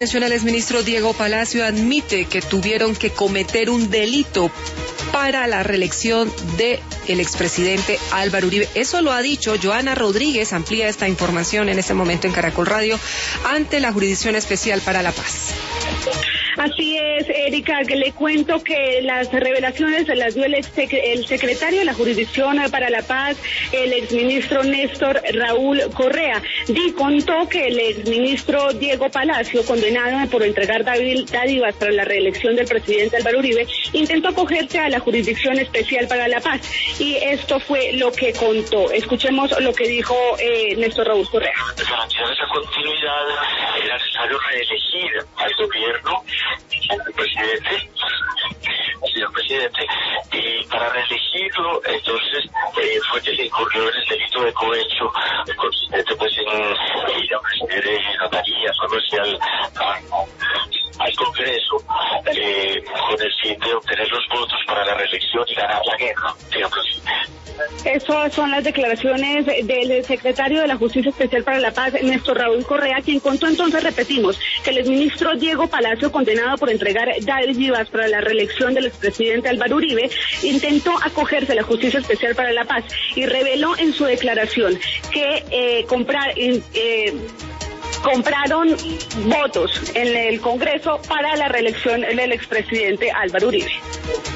El exministro Diego Palacio admite que tuvieron que cometer un delito para la reelección del expresidente Álvaro Uribe. Eso lo ha dicho Joana Rodríguez, amplía esta información en este momento en Caracol Radio, ante la Jurisdicción Especial para la Paz. Así es, Erika, que le cuento que las revelaciones las dio el secretario de la Jurisdicción para la Paz, el exministro Néstor Raúl Correa. Contó que el exministro Diego Palacio, condenado por entregar dádivas para la reelección del presidente Álvaro Uribe, intentó acogerse a la Jurisdicción Especial para la Paz. Y esto fue lo que contó. Escuchemos lo que dijo Néstor Raúl Correa. Para garantizar esa continuidad era necesario reelegir al gobierno, al presidente, señor presidente, y para reelegirlo, entonces, fue que se incurrió en el delito de cohecho, consistente pues en ir a ofrecer notarías o algo así al Congreso, con el fin de obtener los votos para la reelección y ganar la guerra, digamos así. Esas son las declaraciones del secretario de la Justicia Especial para la Paz, Néstor Raúl Correa, quien contó entonces, repetimos, que el exministro Diego Palacio, condenado por entregar dádivas para la reelección del expresidente Álvaro Uribe, intentó acogerse a la Justicia Especial para la Paz y reveló en su declaración que compraron votos en el Congreso para la reelección del expresidente Álvaro Uribe.